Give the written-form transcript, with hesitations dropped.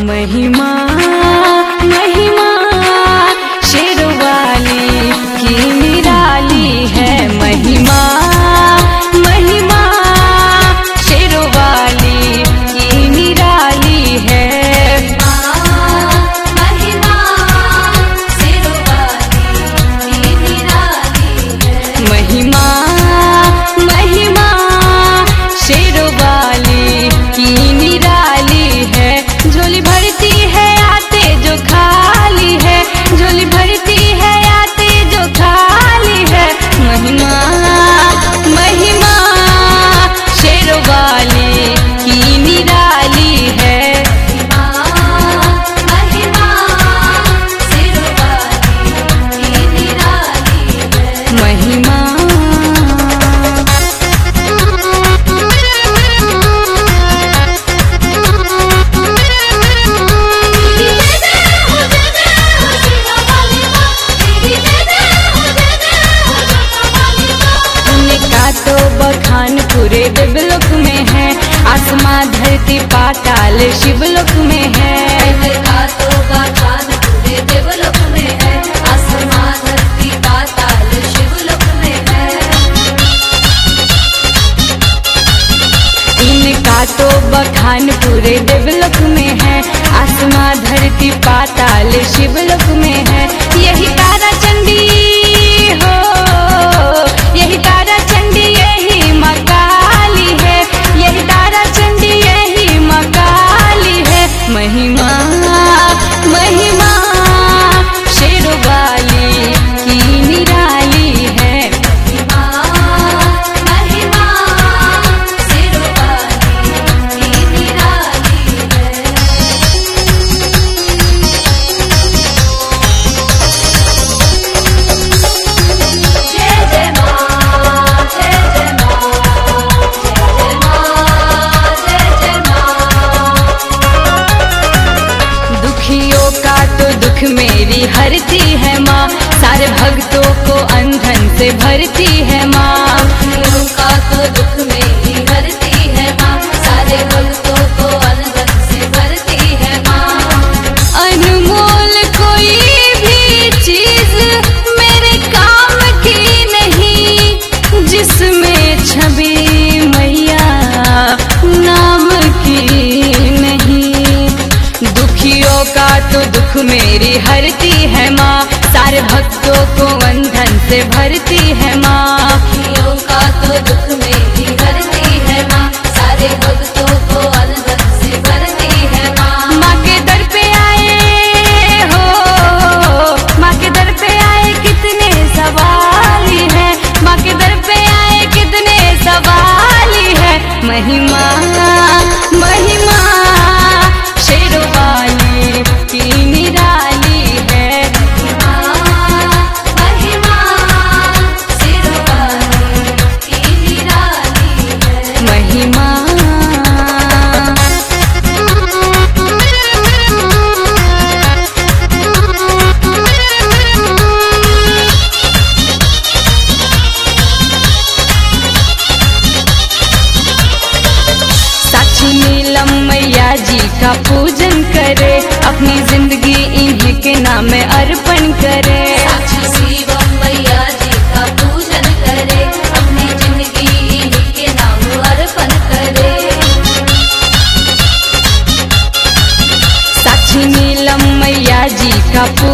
महिमा महिमा शेरवाली की निराली है। महिमा महिमा शेरवाली की निराली है। महिमा शेरवाली की निराली है। महिमा महिमा शेरवाली की निराली है। झोली भरती है आते जो खाली है, झोली भरती है आते जो खाली है। महिमा महिमा शेरवाली की निराली है। महिमा शेरवाली की निराली है। महिमा तो बखान पूरे देवलोक में है, आसमां धरती पाताल शिवलोक में है। का तो बखान पूरे देवलोक में है, आसमां धरती पाताल शिवलोक में है। इनका तो बखान पूरे देवलोक में है, आसमां धरती पाताल शिवलोक में है। यही तारा चंडी हो, यही तारा चंडी यही माँ काली है, यही तारा चंडी यही माँ काली है। महिमा महिमा शेरवाली की निराली है। महिमा शेरवाली की निराली है। जय जय माँ, जय जय माँ, जय जय माँ। दुखियों का तो दुख मेरी हरती है माँ, सारे भक्तों को अंधन से भरती है माँ। दुखियों का तो दुख मेरी हरती है माँ, सारे भक्तों को अंधन से भरती है माँ। अनमोल कोई भी चीज मेरे काम की नहीं, जिसमें छवि मैया नाम की नहीं। दुखियों का तो दुख मेरी हरती है माँ, सारे भक्तों को अंधन से भरती है माँ। दुखियों का तो दुख मेरी हरती है माँ, सारे भक्तों को अंधन से भरती है माँ। माँ के दर पे आए हो, माँ के दर पे आए कितने सवाली है, माँ के दर पे आए कितने सवाली है। महिमा महिमा शेरवाली की निराली है। महिमा शेरवाली की निराली है। महिमा साक्षी नीलम मैया जी का पूजन करे, अपनी जिंदगी इन्हीं के नाम में अर्पण करे। साक्षी शिवम मैया जी का पूजन करे, अपनी जिंदगी इन्हीं के नाम अर्पण करे। साक्षी नीलम मैया जी का